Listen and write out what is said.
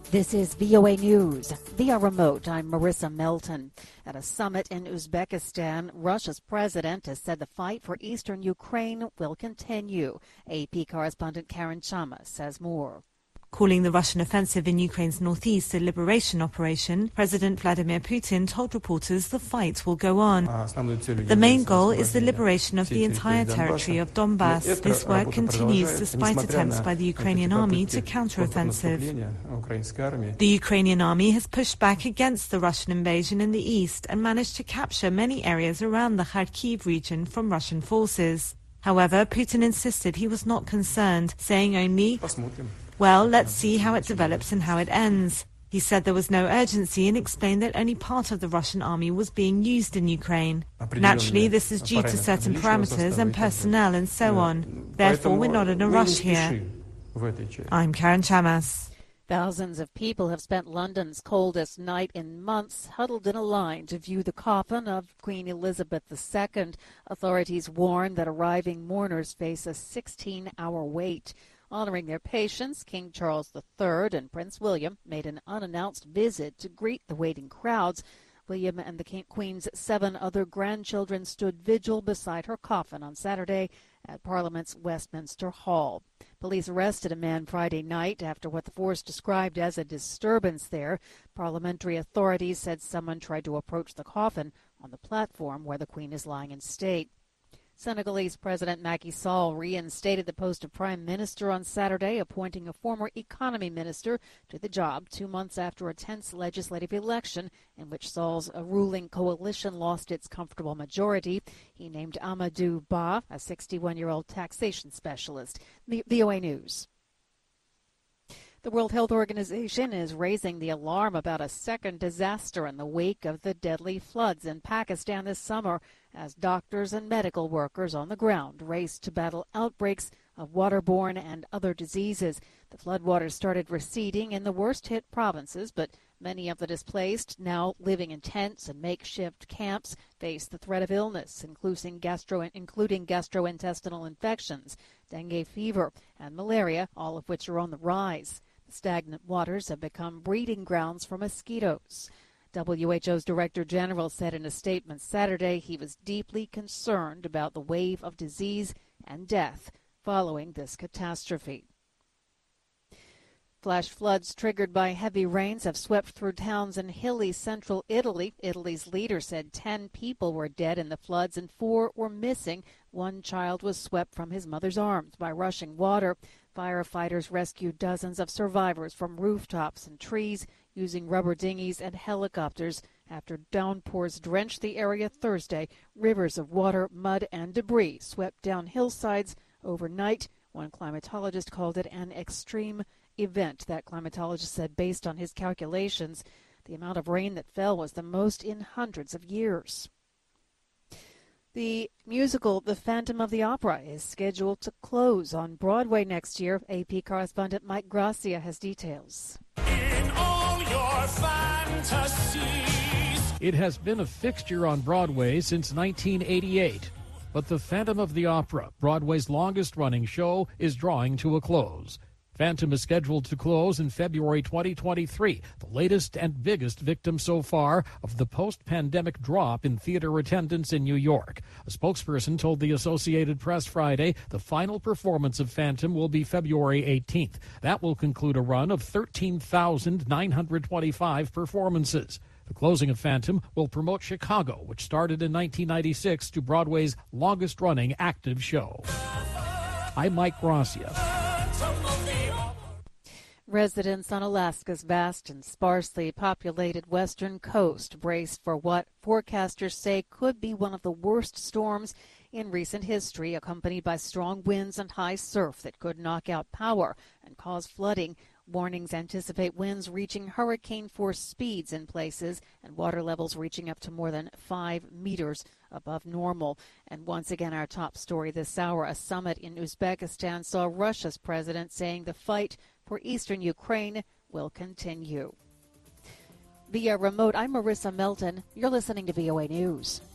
This is VOA News. Via remote, I'm Marissa Melton. At a summit in Uzbekistan, Russia's president has said the fight for eastern Ukraine will continue. AP correspondent Karen Chama says more. Calling the Russian offensive in Ukraine's northeast a liberation operation, President Vladimir Putin told reporters the fight will go on. The main goal is the liberation of the entire territory of Donbass. This work continues despite attempts by the Ukrainian army to counter-offensive. The Ukrainian army has pushed back against the Russian invasion in the east and managed to capture many areas around the Kharkiv region from Russian forces. However, Putin insisted he was not concerned, saying only, "Well, let's see how it develops and how it ends." He said there was no urgency and explained that only part of the Russian army was being used in Ukraine. Naturally, this is due to certain parameters and personnel and so on. Therefore, we're not in a rush here. I'm Karen Chamas. Thousands of people have spent London's coldest night in months huddled in a line to view the coffin of Queen Elizabeth II. Authorities warn that arriving mourners face a 16-hour wait. Honoring their patience, King Charles III and Prince William made an unannounced visit to greet the waiting crowds. William and the Queen's 7 other grandchildren stood vigil beside her coffin on Saturday at Parliament's Westminster Hall. Police arrested a man Friday night after what the force described as a disturbance there. Parliamentary authorities said someone tried to approach the coffin on the platform where the Queen is lying in state. Senegalese President Macky Sall reinstated the post of Prime Minister on Saturday, appointing a former economy minister to the job 2 months after a tense legislative election in which Sall's ruling coalition lost its comfortable majority. He named Amadou Ba, a 61-year-old taxation specialist. VOA News. The World Health Organization is raising the alarm about a second disaster in the wake of the deadly floods in Pakistan this summer as doctors and medical workers on the ground race to battle outbreaks of waterborne and other diseases. The floodwaters started receding in the worst-hit provinces, but many of the displaced, now living in tents and makeshift camps, face the threat of illness, including gastrointestinal infections, dengue fever, and malaria, all of which are on the rise. The stagnant waters have become breeding grounds for mosquitoes. WHO's Director General said in a statement Saturday he was deeply concerned about the wave of disease and death following this catastrophe. Flash floods triggered by heavy rains have swept through towns in hilly central Italy. Italy's leader said 10 people were dead in the floods and 4 were missing. 1 child was swept from his mother's arms by rushing water. Firefighters rescued dozens of survivors from rooftops and trees using rubber dinghies and helicopters after downpours drenched the area Thursday. Rivers of water, mud, and debris swept down hillsides overnight. One climatologist called it an extreme event. That climatologist said based on his calculations, the amount of rain that fell was the most in hundreds of years. The musical The Phantom of the Opera is scheduled to close on Broadway next year. AP correspondent Mike Gracia has details. In all your fantasies. It has been a fixture on Broadway since 1988. But The Phantom of the Opera, Broadway's longest-running show, is drawing to a close. Phantom is scheduled to close in February 2023, the latest and biggest victim so far of the post-pandemic drop in theater attendance in New York. A spokesperson told the Associated Press Friday the final performance of Phantom will be February 18th. That will conclude a run of 13,925 performances. The closing of Phantom will promote Chicago, which started in 1996, to Broadway's longest-running active show. I'm Mike Gracia. Residents on Alaska's vast and sparsely populated western coast braced for what forecasters say could be one of the worst storms in recent history, accompanied by strong winds and high surf that could knock out power and cause flooding. Warnings anticipate winds reaching hurricane-force speeds in places and water levels reaching up to more than 5 meters above normal. And once again, our top story this hour, a summit in Uzbekistan saw Russia's president saying the fight for eastern Ukraine will continue. Via remote, I'm Marissa Melton. You're listening to VOA News.